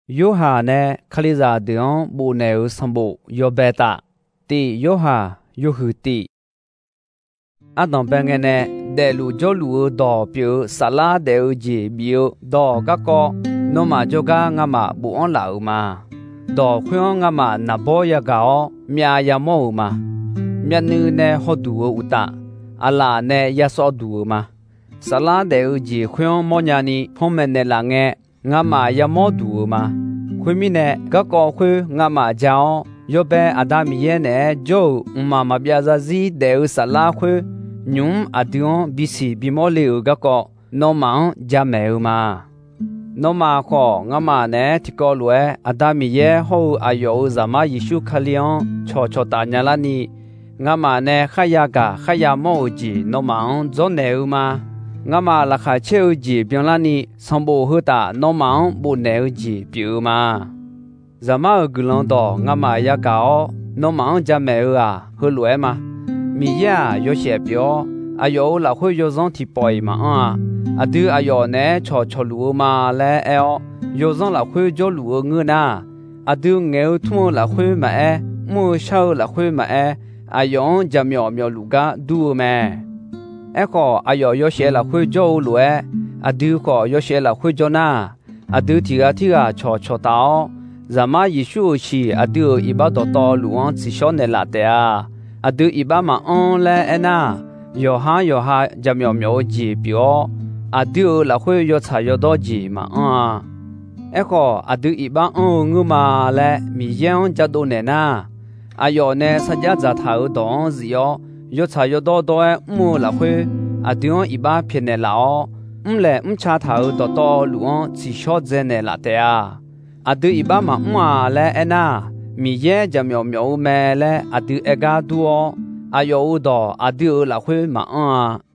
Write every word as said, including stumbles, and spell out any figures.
ယောဟာနဲ့ခလိဇာဒင်ဘူနေဦးစံဘူယောဘေတာတီယောဟာယောဟူတီအတံပငနဲ့ဒေလူဂျိုလူဒေါ်ပြူဆလာဒေဦးဂျီဘီယိုဒေါ်ကကောနိုမာဂျိုကာငါမဘူအွန်လာဦးမာဒေါ်ခွန်းငါမနဘောယကောမြာယမောဦးမာမြနူနဲ့ဟောဒူဦးတာအလာနဲ့ယဆောဒူဦးမာဆလာဒေဦးဂျီခွန်းမောညာနီဖုံးမဲနဲ့လာငဲငါမယမောဒူမာခွေမီနဲ့ကကောခွေငါမကြောင်ယောပဲအဒါမီရဲ့နဲ့ဂျိုဥမာမပြဇာဇီဒေဦးဆလာခွေညုံအဒျွန်ဘီစီဘီမောလေကကောနောမောင်ဂျမဲဥမာနောမာခောငါမနဲ့တီကောလွဲအဒါမီရဲ့ဟောအယောဇာမယေရှုခလျောချောချောတာညာလာနီငါမနဲ့ခရယာကခရယာမောဂျီနောမောင်ဇွန်နေဥမာငါမလခချေဦးဂျီပြန်လာနီစံဘူဟတာနောမောင်ဘူနေဦးဂျီပြူမာဇမအဂလွန်တော့ငါမရကောနောမောင်ဂျမဲဥဟာဟလွဲမာမီယာယောရှေပြောအယောလာခွေယောဇွန်တီပွိုင်မာအဒူအယောနဲ့ချောချောလူမာလဲအောယောဇွန်လာခွေဂျိုလူငွနာအဒူငဲထုံလာခွေမဲမူရှောလာခွေမဲအယောဂျမြောမြောလူကဒူမဲအခုအယောယောရှေလာခွေဂျိုလွဲအဒူကောယောရှေလာခွေဂျိုနာအဒူတီကတီကချောချောတောဇမယေရှုရှိအဒူဣဘဒတော်လူဝန်စီရှောနေလာတဲ့အဒူဣဘမအွန်လဲအနာယောဟာယောဟာဂျမြောမြောဂျီပြောအဒူလာခွေယောချာယောတော်ဂျီမအွန်အခုအဒူဣဘအွန်ငုမာလဲမီယန်ဂျတ်တိုနေနာအယောနဲ့စကြဇာထာဥတော်ဇီယောယောချာယောတော်တော်မူလာခွေအဒူဣဘဖြစ်နေလောအမ်လဲအမ်ချာထာဥတော်တော်လူဝန်စီရှော့ဇဲနေလာတဲ့အဒူဣဘမအွန်လဲအနာမီရဲ့ဂျမြောမြောမဲလဲအဒူအကာဒူအယောဥတော်အဒူလာခွေမအွန်